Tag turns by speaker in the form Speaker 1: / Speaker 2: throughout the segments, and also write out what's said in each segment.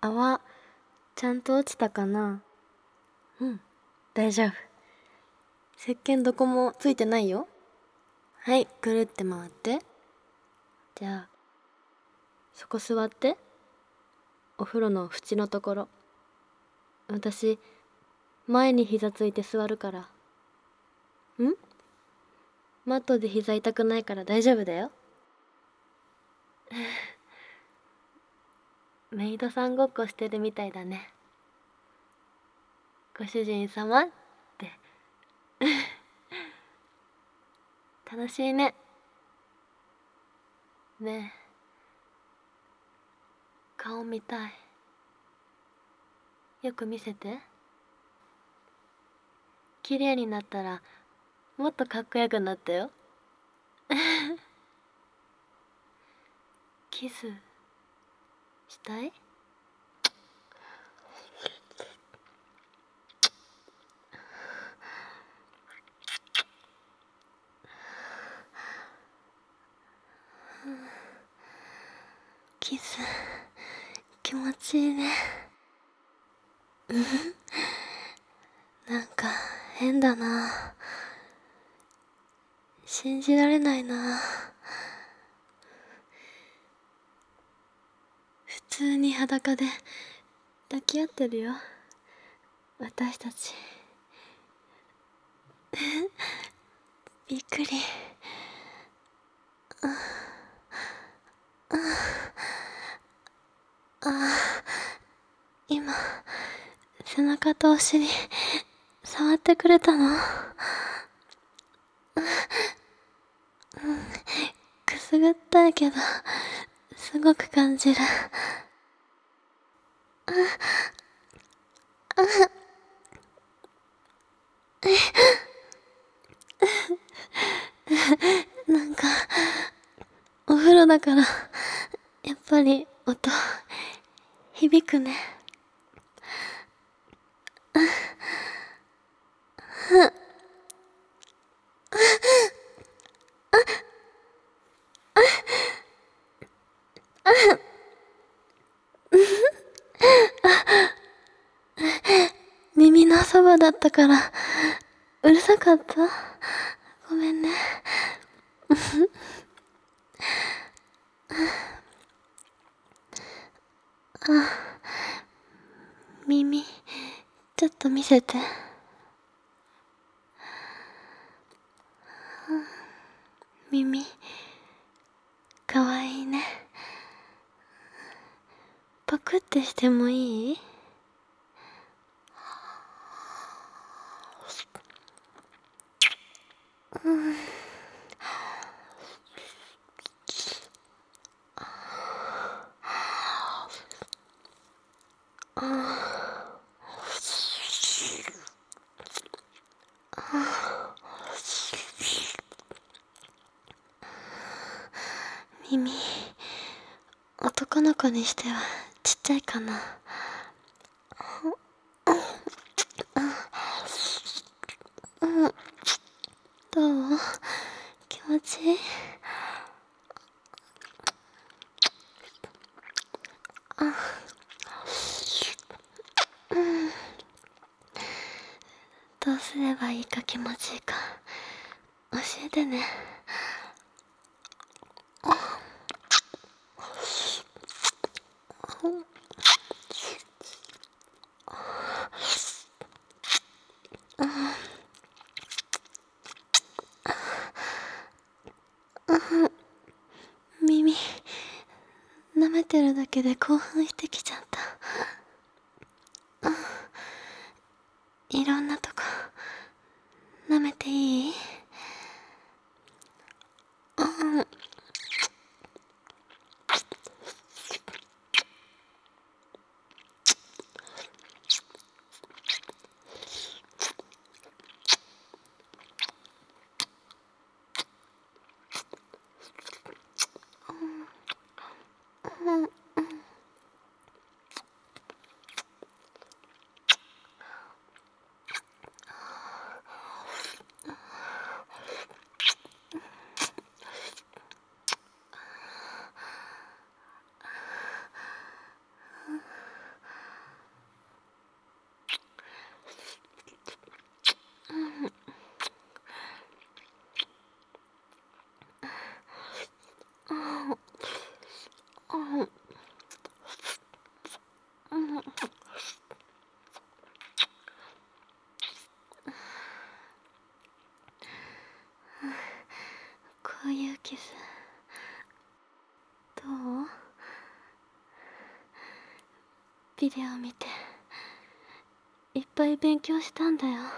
Speaker 1: 泡ちゃんと落ちたかな？うん、大丈夫。石鹸どこもついてないよ。はい、ぐるって回って。じゃあそこ座って。お風呂の縁のところ。私前に膝ついて座るから。マットで膝痛くないから大丈夫だよ。メイドさんごっこしてるみたいだね。ご主人様って楽しいね。ねえ、顔見たい。よく見せて。綺麗になったらもっとかっこよくなったよ。キスしたい？キス気持ちいいね。なんか変だな。信じられないな。普通に裸で抱き合ってるよ、私たち。びっくり。今背中とお尻触ってくれたの？くすぐったいけどすごく感じる。なんかお風呂だからやっぱり音響くね。耳のそばだったからうるさかった？ごめんね。耳ちょっと見せて。耳かわいいね。パクってしてもいい？耳男の子にしてはちっちゃいかな。どう？気持ちいい？どうすればいいか気持ちいいか教えてね。耳舐めてるだけで興奮してきちゃった。いろんなとこ舐めていい？ ういうキスどう？ビデオ見ていっぱい勉強したんだよ。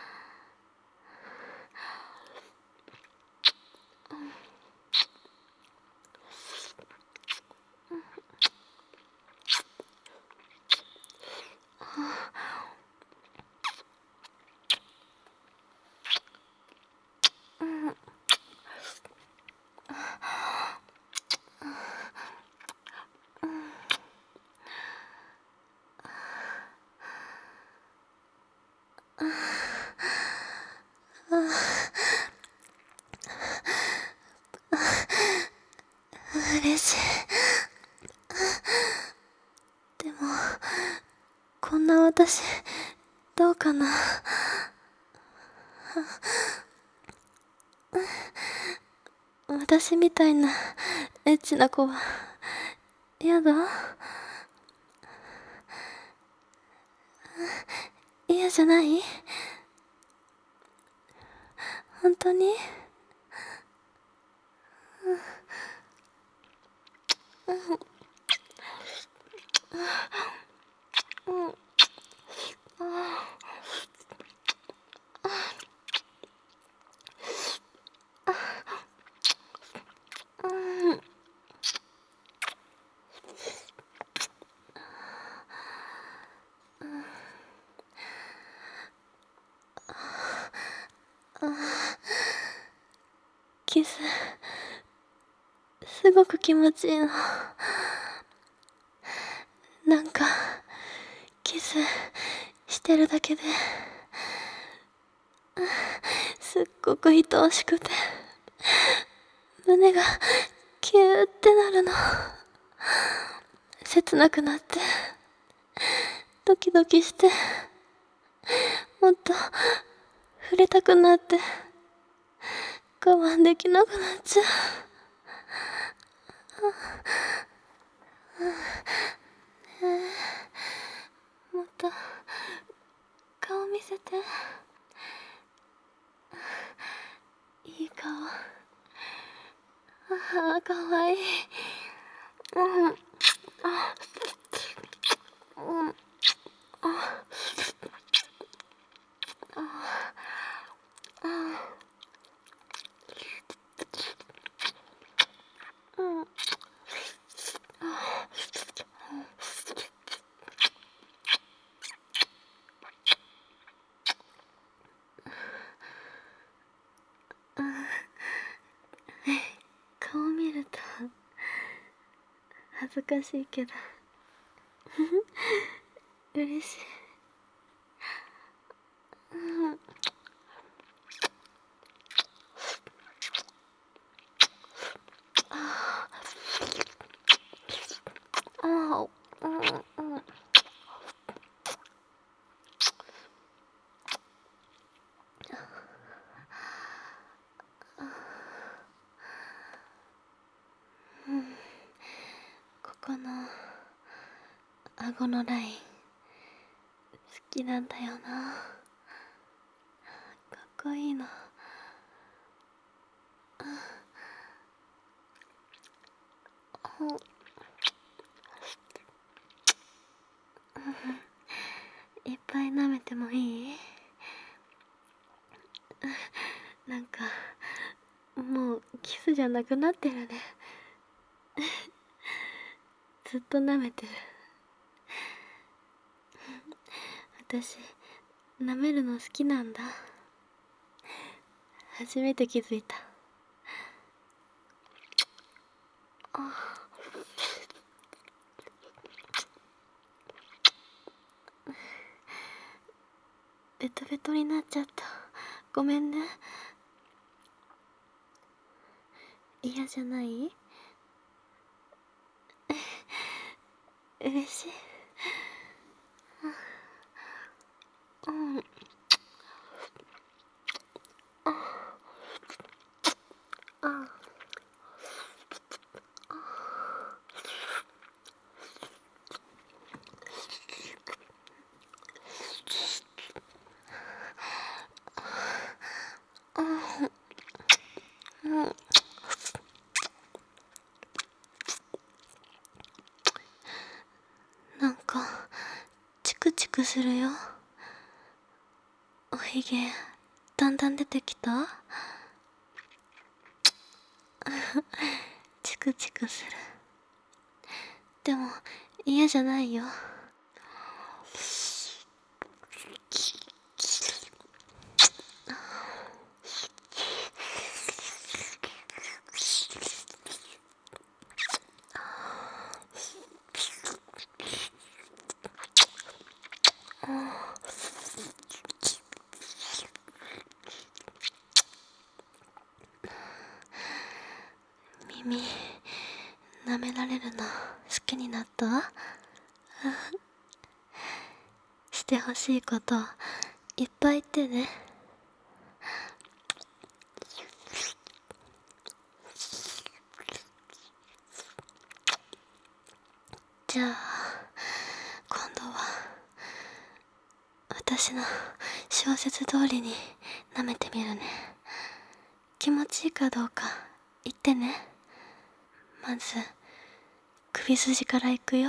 Speaker 1: 嬉しい。でもこんな私どうかな。私みたいなエッチな子はやだ？嫌じゃない？本当に？キスすごく気持ちいいの。なんかキスしてるだけですっごく愛おしくて胸がキューってなるの。切なくなってドキドキしてもっと触れたくなって我慢できなくなっちゃう。もっと顔見せて。いい顔。ああ、かわいい。顔見ると恥ずかしいけど嬉しい。ここの顎のライン好きなんだよな。かっこいいの。いっぱい舐めてもいい？なんかもうキスじゃなくなってるね。ずっと舐めてる。私舐めるの好きなんだ。初めて気づいた。ベトベトになっちゃった。ごめんね。嫌じゃない？嬉しい。 するよ。おひげだんだん出てきた？チクチクする。でも嫌じゃないよ。耳舐められるの好きになった？してほしいこといっぱい言ってね。じゃあ今度は私の小説通りに舐めてみるね。気持ちいいかどうか言ってね。まず首筋からいくよ。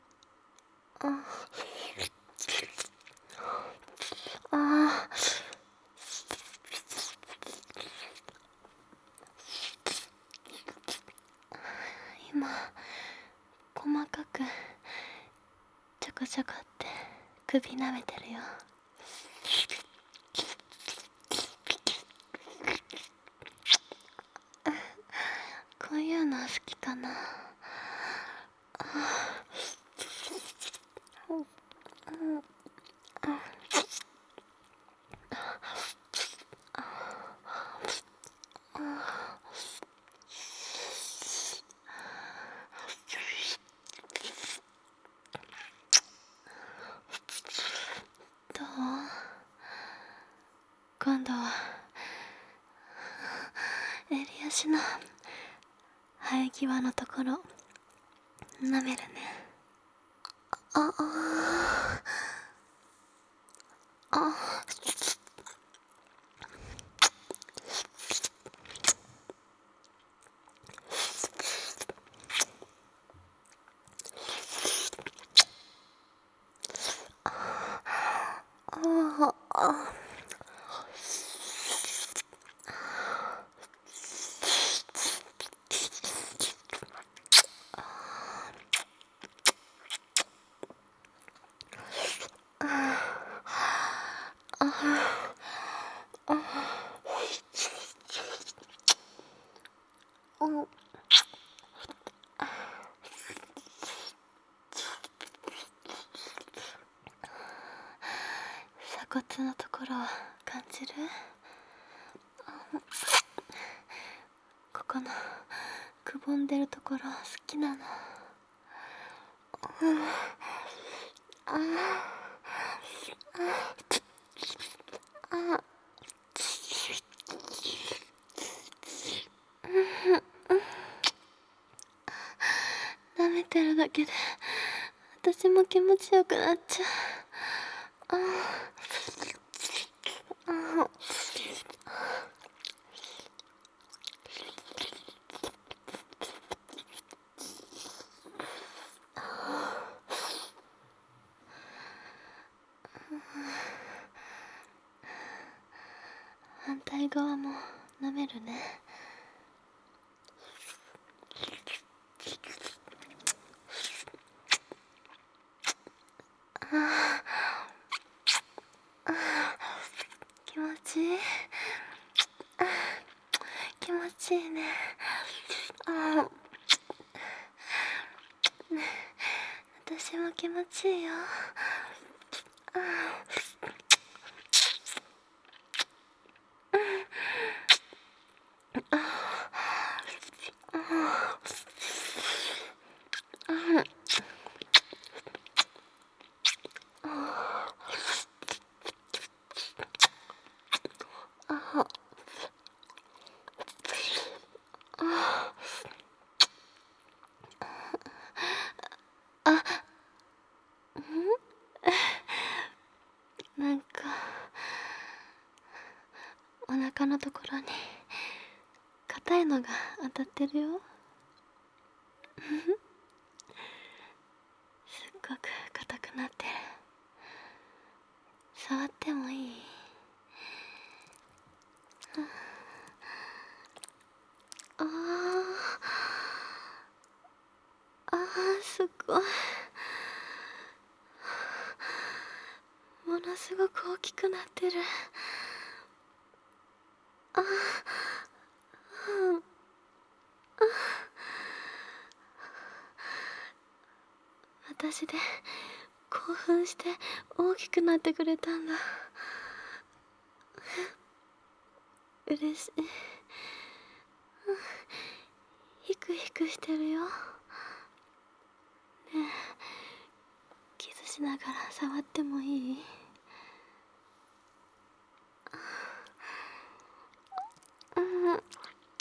Speaker 1: 今細かくちょこちょこって首舐めてるよ。こういうの好きかな。どう？今度は襟足の生え際のところ舐めるね。鎖骨のところ感じる？ここのくぼんでるところ好きなの。舐めてるだけで私も気持ちよくなっちゃう。反対側も舐めるね。気持ちいい。気持ちいいね。私も気持ちいいよ。なんかお腹のところに硬いのが当たってるよ。すっごく硬くなってる。 触ってもいい？ああ、すごい。ものすごく大きくなってる。ああ、私で興奮して大きくなってくれたんだ。嬉しい。ヒクヒクしてるよ。ねえ、キスしながら触ってもいい？うん、うん、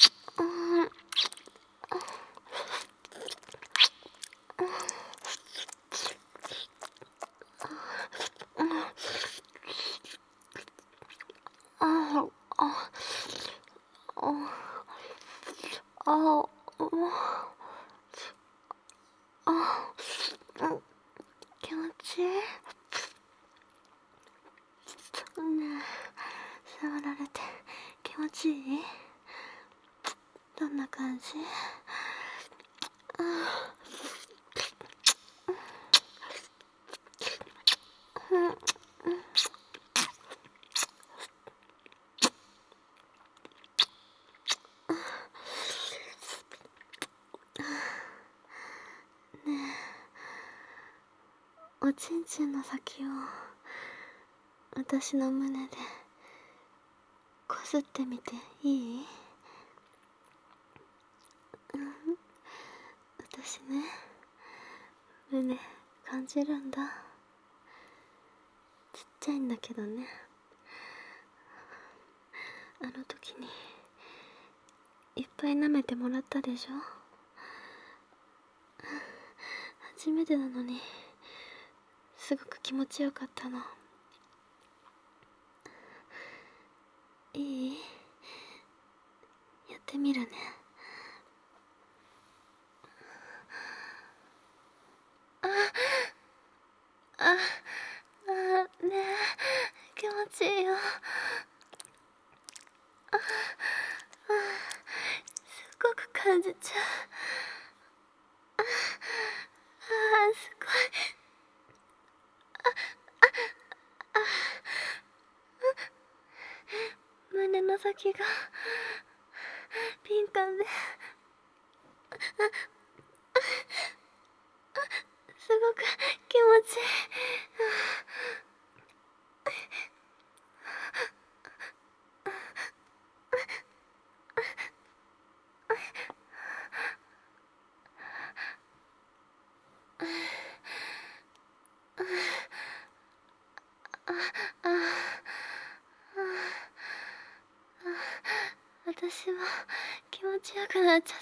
Speaker 1: ああ、ああ、気持ちいい。ねえ、触られて気持ちいい？どんな感じ？おちんちんの先を私の胸でこすってみていい？私ね、胸感じるんだ。ちっちゃいんだけどね。あの時にいっぱい舐めてもらったでしょ。初めてなのにすごく気持ちよかったの。いい？やってみるね。あ、ねえ、気持ちいいよ。すごく感じちゃう。すごい。胸の先が敏感で、すごく気持ちいい。私は気持ちよくなっちゃった。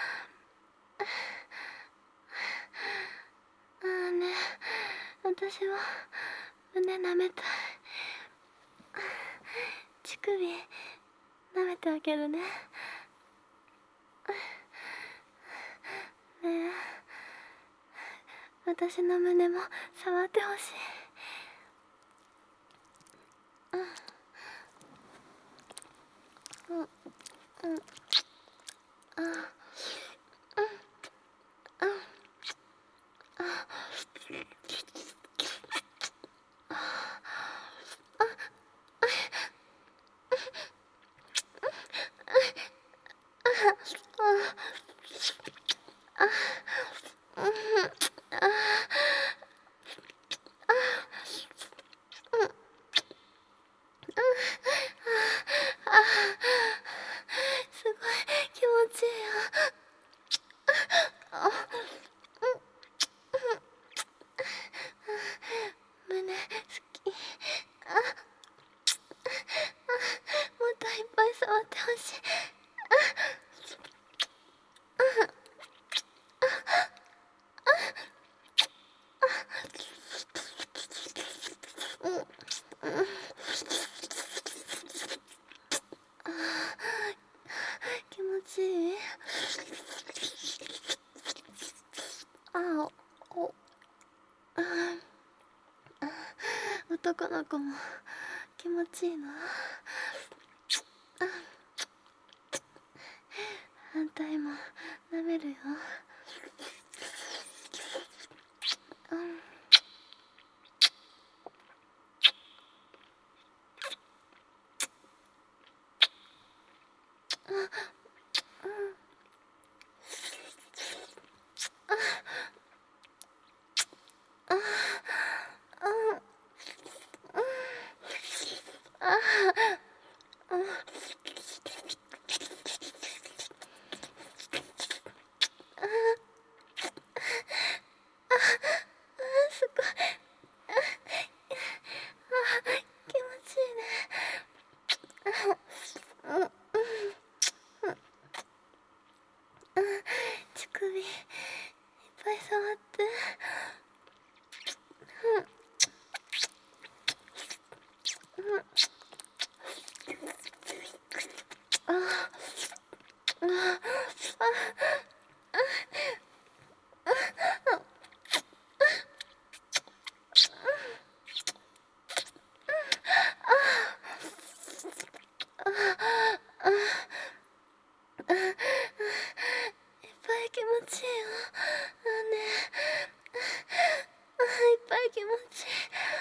Speaker 1: ね、私は胸舐めたい。乳首舐めてあげるね。ねえ、私の胸も触ってほしい。すごい気持ちいいよ。胸好き。もっといっぱい触ってほしい。気持ちいい？ 男の子も気持ちいいの？反対も舐めるよ。すごい。気持ちいいね。乳首いっぱい触って。いっぱい気持ちいいよ。ねえ、いっぱい気持ちいい。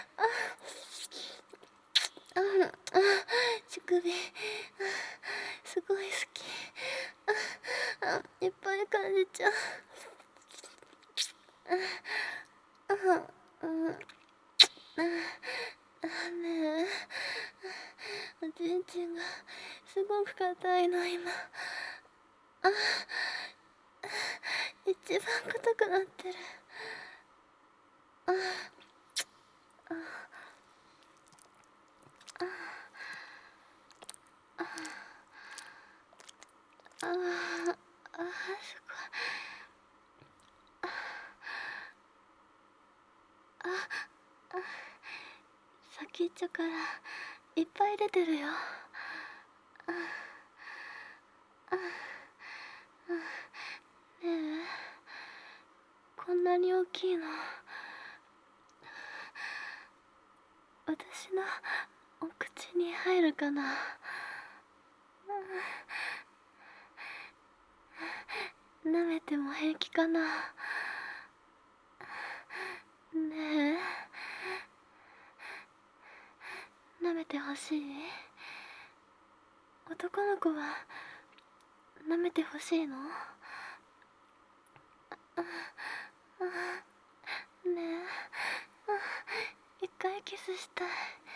Speaker 1: 乳首すごい好き。いっぱい感じちゃう。ねえ、おちんちんがすごく硬いの今。一番硬くなってる。すごい。先っちょからいっぱい出てるよ。ねえ、こんなに大きいの私のお口に入るかな？舐めても平気かな？ねえ、舐めてほしい？男の子は舐めてほしいの？ねえ、一回キスしたい。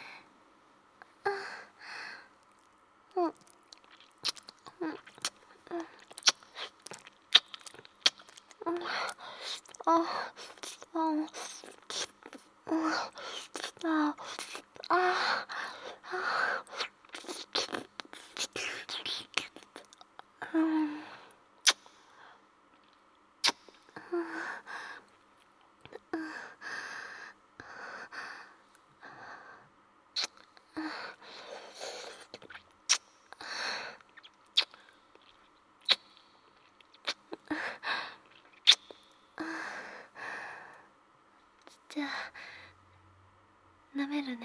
Speaker 1: じゃあ舐めるね。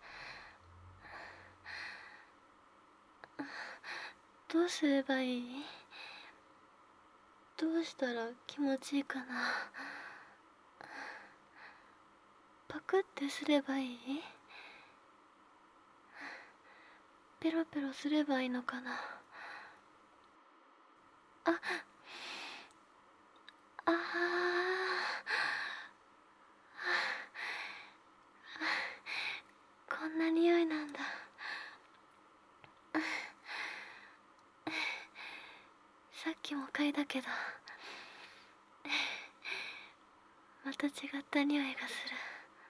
Speaker 1: どうすればいい？どうしたら気持ちいいかな？パクってすればいい？ペロペロすればいいのかな？あこんな匂いなんだ。さっきも嗅いだけどまた違った匂いがする。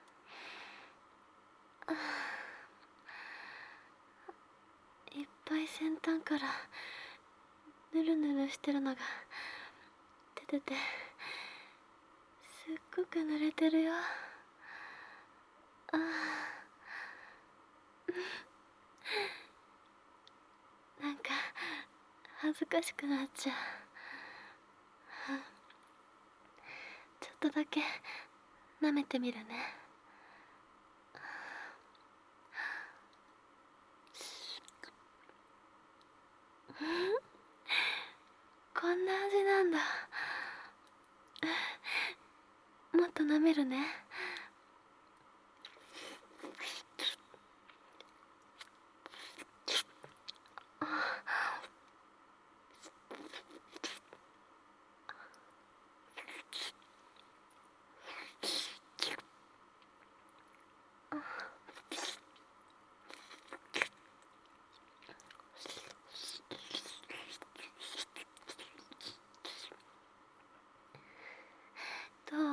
Speaker 1: いっぱい先端からぬるぬるしてるのが出てて、すっごく濡れてるよ。なんか恥ずかしくなっちゃう。ちょっとだけ舐めてみるね。 こんな味なんだ。もっと舐めるね。どう？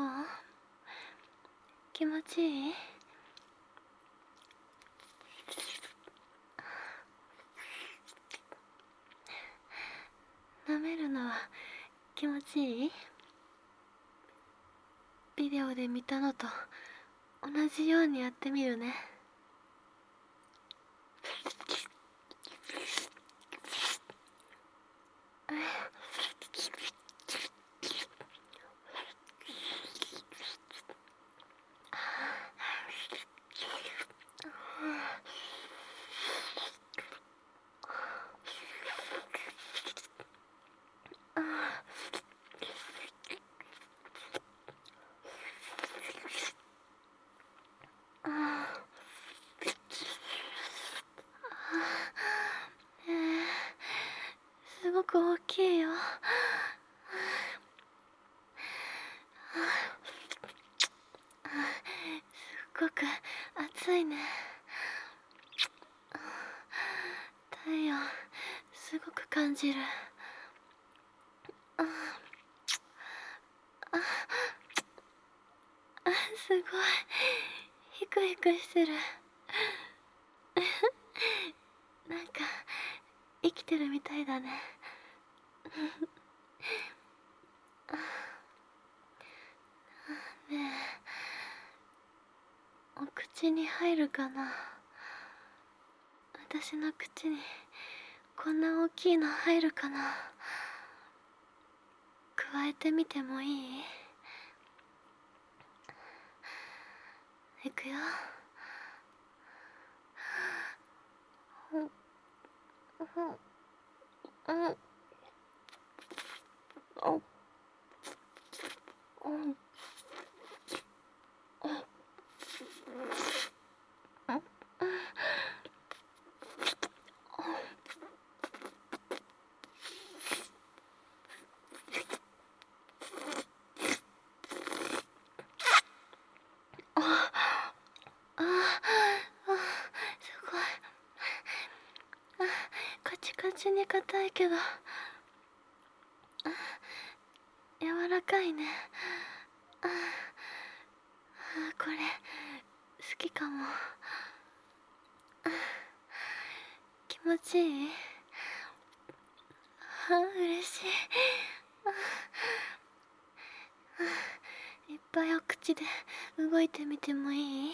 Speaker 1: 気持ちいい？舐めるのは気持ちいい？ビデオで見たのと同じようにやってみるね。すごく大きいよ。すっごく暑いね。体温すごく感じる。すごいヒクヒクしてる。なんか生きてるみたいだね。ねえ、お口に入るかな？私の口にこんな大きいの入るかな？加えてみてもいい？いくよ。すごい。カチカチに硬いけど柔らかいね。これ好きかも。気持ちいい？嬉しい。いっぱいお口で動いてみてもいい？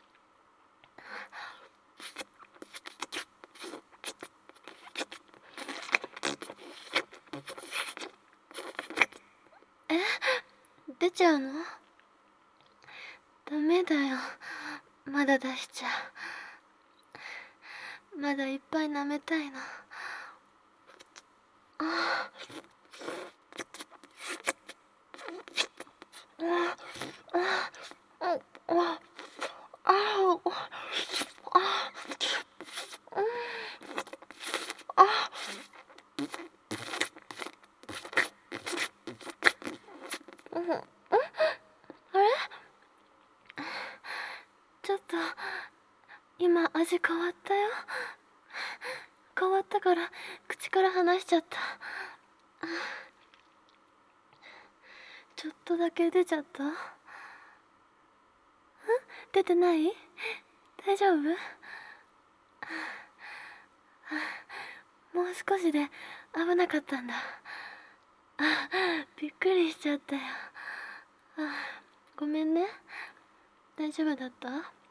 Speaker 1: 出ちゃうの？ダメだよ、まだ出しちゃ。まだいっぱい舐めたいの。あれ？ちょっと今味変わったよ。変わったから口から離しちゃった。ちょっとだけ出ちゃった？出てない？大丈夫？もう少しで危なかったんだ。びっくりしちゃったよ。ごめんね。大丈夫だった？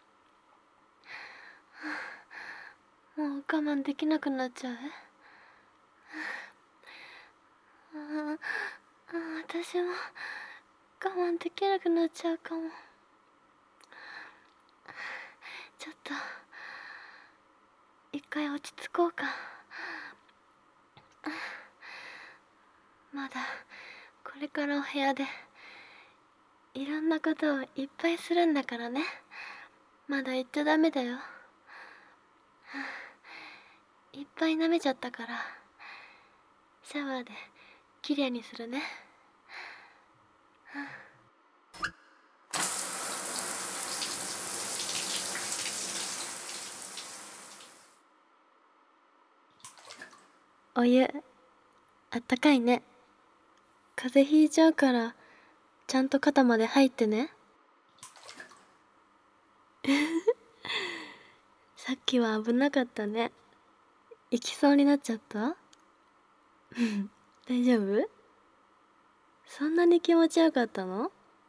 Speaker 1: もう我慢できなくなっちゃう？私も我慢できなくなっちゃうかも。ちょっと一回落ち着こうか。 まだこれからお部屋でいろんなことをいっぱいするんだからね。まだ言っちゃダメだよ。いっぱい舐めちゃったからシャワーできれいにするね。お湯あったかいね。風邪ひいちゃうからちゃんと肩まで入ってね。さっきは危なかったね。行きそうになっちゃった？大丈夫？そんなに気持ちよかったの？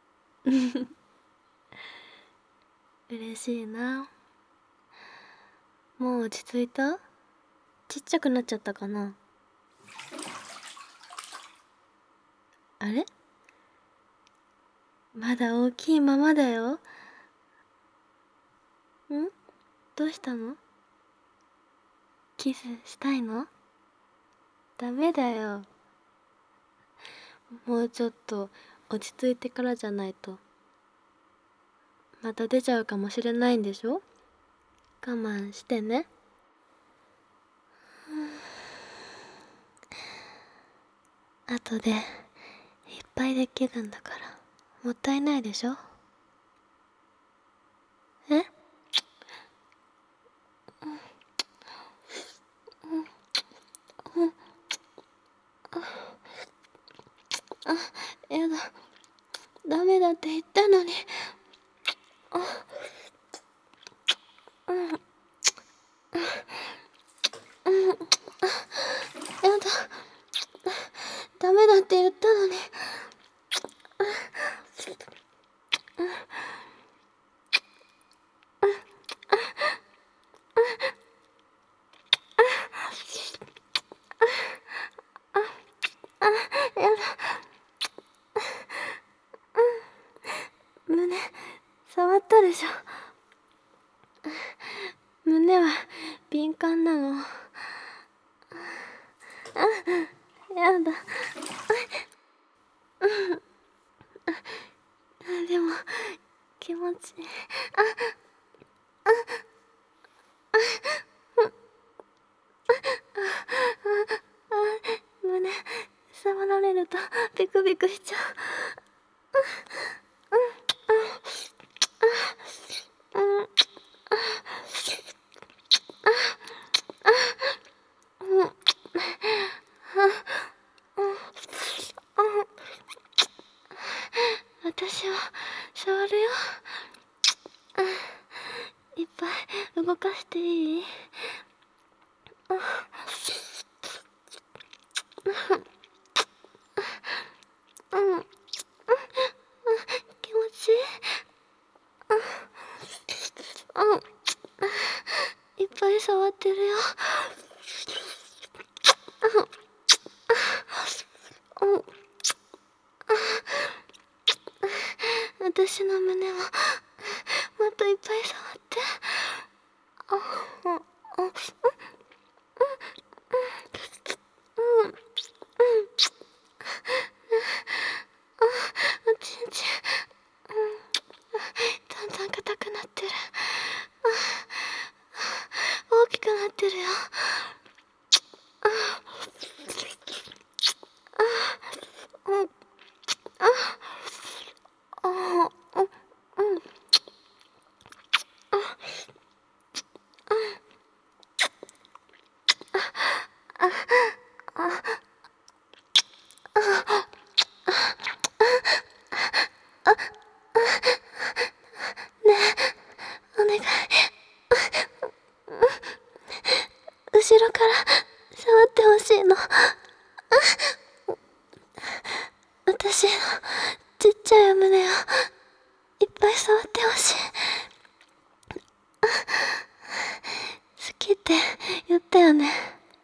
Speaker 1: 嬉しいな。もう落ち着いた？ちっちゃくなっちゃったかな？あれ？まだ大きいままだよ。どうしたの？キスしたいの？ダメだよ。もうちょっと落ち着いてからじゃないとまた出ちゃうかもしれないんでしょ？我慢してね。後でいっぱいできるんだからもったいないでしょ？え？やだ、ダメだって言ったのに。やだ、ダメだって言ったのに。やだ、胸触ったでしょ？胸は敏感なの。やだ。でも気持ちいい。胸触られるとビクビクしちゃう。私は触るよ。いっぱい動かしていい？気持ちいい。いっぱい触ってるよ。私の胸ももっといっぱい触って。おちんちんだんだん硬くなってる。大きくなってるよ。お願い、後ろから触ってほしいの。私のちっちゃい胸をいっぱい触ってほしい。好きって言ったよね。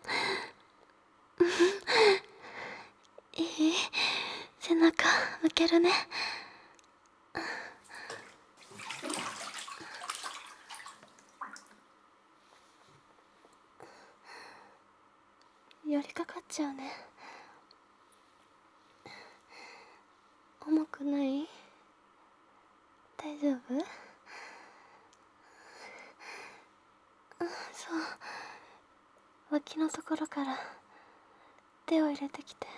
Speaker 1: いい？背中向けるね。寄りかかっちゃうね。 重くない？大丈夫？そう、脇のところから手を入れてきて。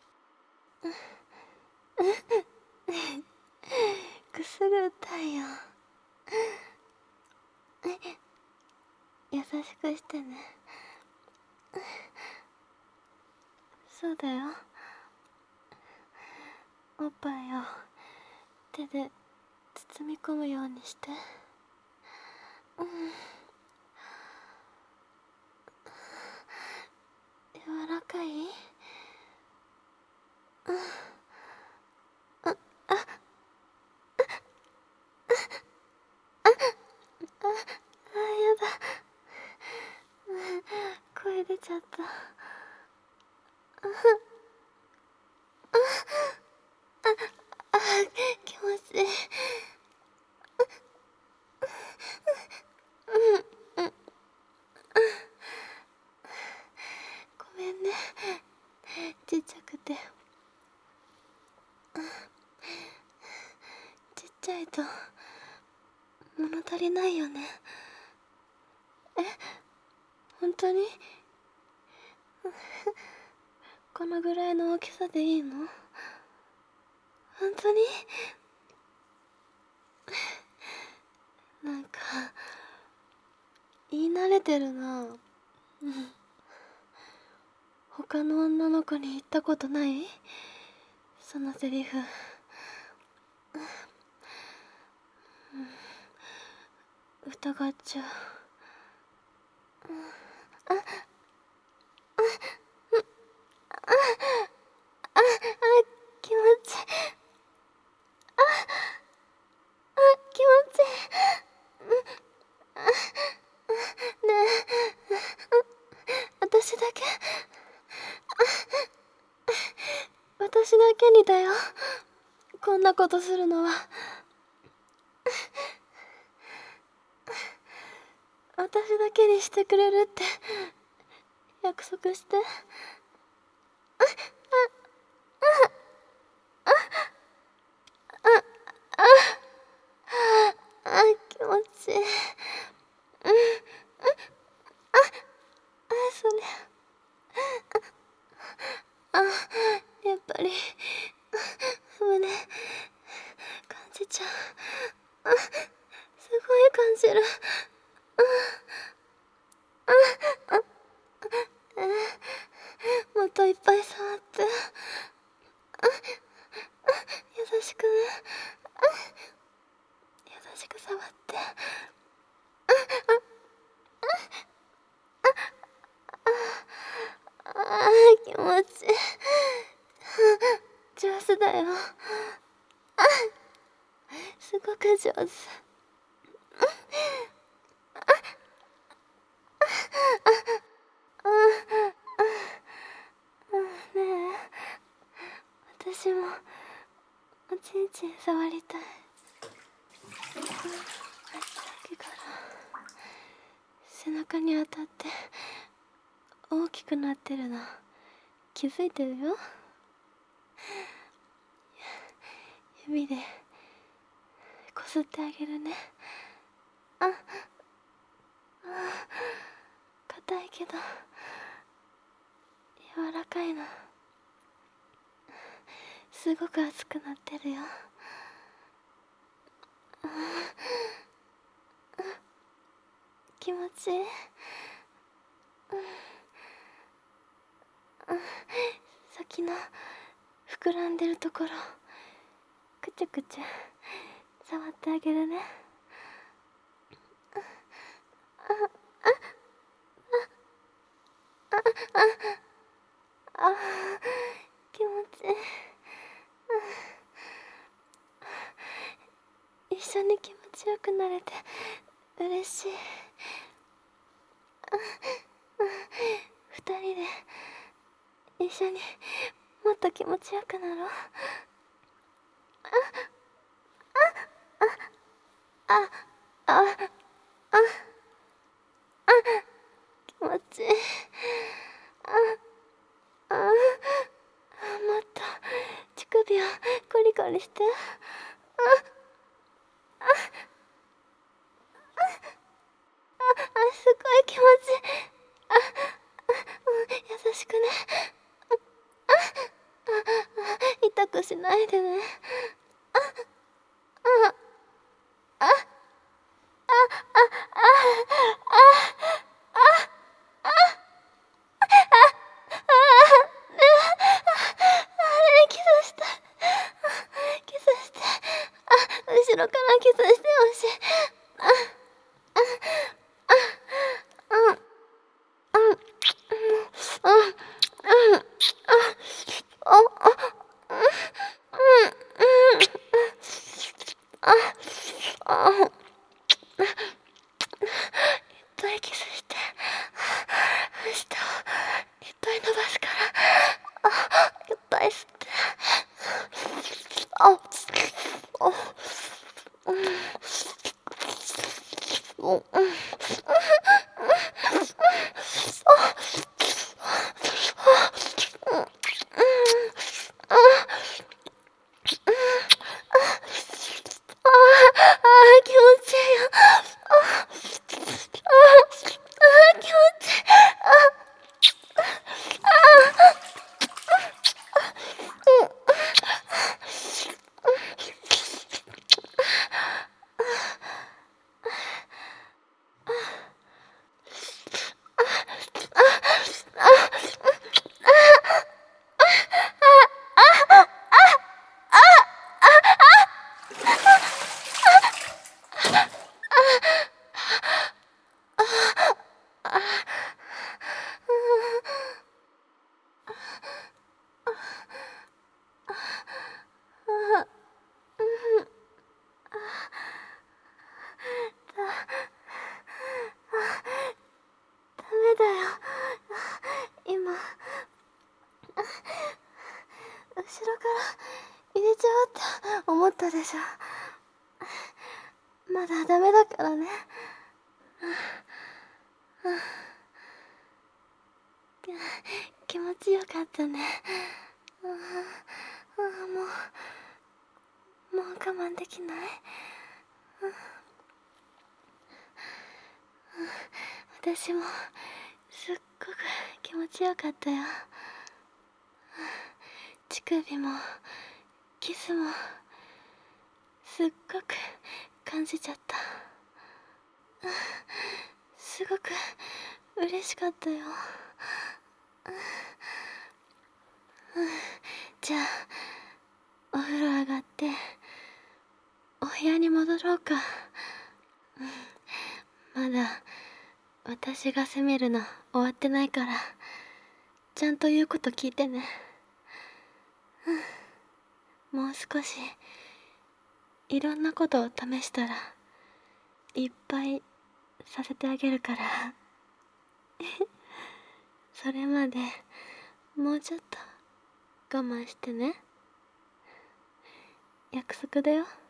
Speaker 1: くすぐったいよ。優しくしてね。そうだよ。おっぱいを手で包み込むようにして。柔らかい？やだ。声出ちゃった。気持ちいい。ごめんね、ちっちゃくて。ちっちゃいと物足りないよね。本当に？このぐらいの大きさでいいの？本当に？なんか言い慣れてるな。他の女の子に言ったことない？そのセリフ。疑っちゃう。気持ちいい。気持ちいい。ねえ、私だけ？私だけにだよ、こんなことするのは。私だけにしてくれるって約束して。気持ちいい。それ、やっぱり胸感じちゃう。すごい感じる。もっといっぱい触って。優しくね。優しく触って。気持ちいい。上手だよ。すごく上手。ねえ、私もおちんちん触りたい。さっきから背中に当たって大きくなってるの気づいてるよ。指でこすってあげるね。硬いけど柔らかいの。すごく熱くなってるよ。気持ちいい。先の膨らんでるところくちゃくちゃ触ってあげるね。気持ちいい。一緒に気持ちよくなれて嬉しい。二人で一緒にもっと気持ちよくなろう。気持ちいい。もっと乳首首をコリコリして。すごい気持ちいい。優しくね。痛くしないでね。キスして。キスして。後ろからキスしてほしい。いっぱいキスして、舌をいっぱい伸ばすから、いっぱい吸って。気持ちいいよ。気持ちいい。ダメだよ。今、後ろから入れちゃおうって思ったでしょ。まだダメだからね。気持ちよかったね。もう我慢できない。私もすっごく気持ちよかったよ。乳首もキスもすっごく感じちゃった。すごく嬉しかったよ。じゃあお風呂上がってお部屋に戻ろうか。まだ私が責めるの終わってないから、ちゃんと言うこと聞いてね。もう少しいろんなことを試したらいっぱいさせてあげるからそれまでもうちょっと我慢してね。約束だよ。